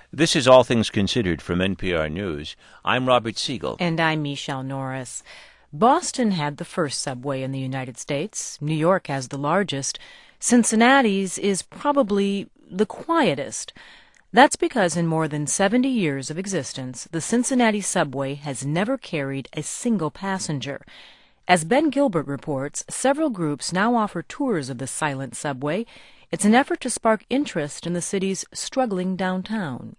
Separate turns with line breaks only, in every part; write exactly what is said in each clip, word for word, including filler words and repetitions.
This is All Things Considered from N P R News. I'm Robert Siegel.
And I'm Michelle Norris. Boston had the first subway in the United States. New York has the largest. Cincinnati's is probably the quietest. That's because in more than seventy years of existence, the Cincinnati subway has never carried a single passenger. As Ben Gilbert reports, several groups now offer tours of the silent subway. It's an effort to spark interest in the city's struggling downtown.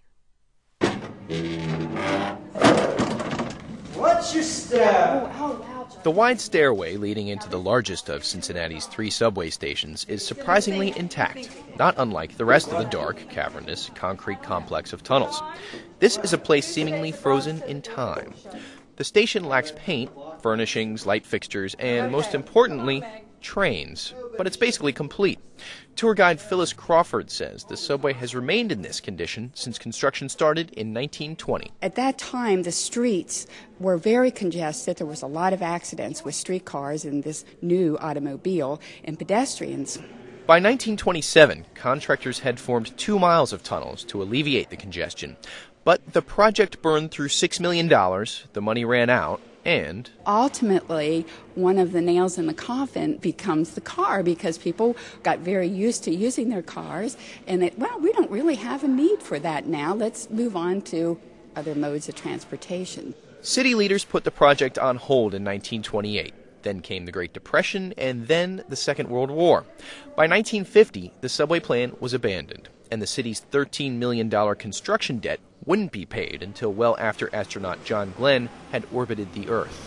What's your step?
The wide stairway leading into the largest of Cincinnati's three subway stations is surprisingly intact, not unlike the rest of the dark, cavernous, concrete complex of tunnels. This is a place seemingly frozen in time. The station lacks paint, furnishings, light fixtures, and most importantly, trains, but it's basically complete. Tour guide Phyllis Crawford says the subway has remained in this condition since construction started in nineteen twenty.
At that time, the streets were very congested. There was a lot of accidents with streetcars and this new automobile and pedestrians.
By nineteen twenty-seven, contractors had formed two miles of tunnels to alleviate the congestion. But the project burned through six million dollars, the money ran out, and
ultimately, one of the nails in the coffin becomes the car because people got very used to using their cars and it, well, we don't really have a need for that now. Let's move on to other modes of transportation.
City leaders put the project on hold in nineteen twenty-eight. Then came the Great Depression and then the Second World War. By nineteen fifty, the subway plan was abandoned, and the city's thirteen million dollars construction debt wouldn't be paid until well after astronaut John Glenn had orbited the Earth.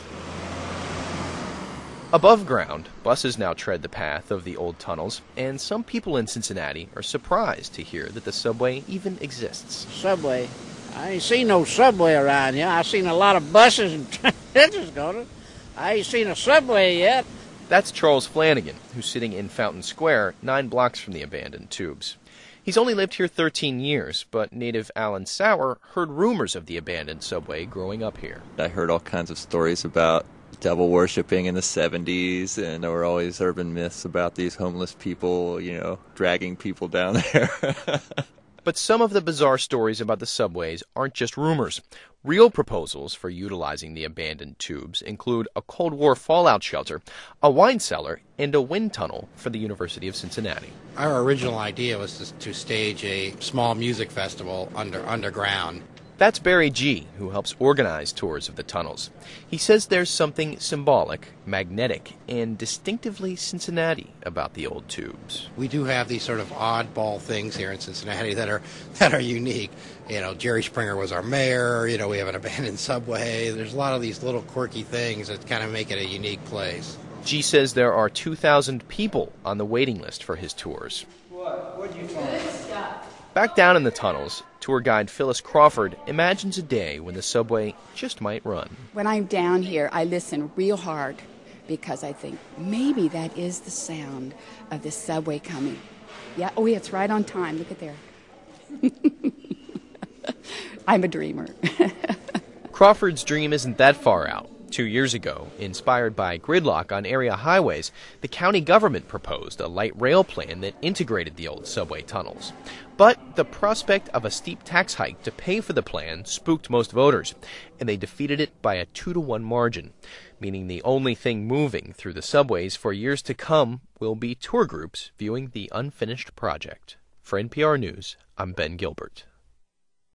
Above ground, buses now tread the path of the old tunnels, and some people in Cincinnati are surprised to hear that the subway even exists.
Subway? I ain't seen no subway around here. I seen a lot of buses and trains going. I ain't seen a subway yet.
That's Charles Flanagan, who's sitting in Fountain Square, nine blocks from the abandoned tubes. He's only lived here thirteen years, but native Alan Sauer heard rumors of the abandoned subway growing up here.
I heard all kinds of stories about devil worshipping in the seventies, and there were always urban myths about these homeless people, you know, dragging people down there.
But some of the bizarre stories about the subways aren't just rumors. Real proposals for utilizing the abandoned tubes include a Cold War fallout shelter, a wine cellar, and a wind tunnel for the University of Cincinnati.
Our original idea was to, to stage a small music festival under underground.
That's Barry G., who helps organize tours of the tunnels. He says there's something symbolic, magnetic, and distinctively Cincinnati about the old tubes.
We do have these sort of oddball things here in Cincinnati that are that are unique. You know, Jerry Springer was our mayor. You know, we have an abandoned subway. There's a lot of these little quirky things that kind of make it a unique place.
G says there are two thousand people on the waiting list for his tours.
What? What do you find?
Back down in the tunnels, tour guide Phyllis Crawford imagines a day when the subway just might run.
When I'm down here, I listen real hard because I think maybe that is the sound of the subway coming. Yeah, oh yeah, it's right on time. Look at there. I'm a dreamer.
Crawford's dream isn't that far out. Two years ago, inspired by gridlock on area highways, the county government proposed a light rail plan that integrated the old subway tunnels. But the prospect of a steep tax hike to pay for the plan spooked most voters, and they defeated it by a two to one margin, meaning the only thing moving through the subways for years to come will be tour groups viewing the unfinished project. For N P R News, I'm Ben Gilbert.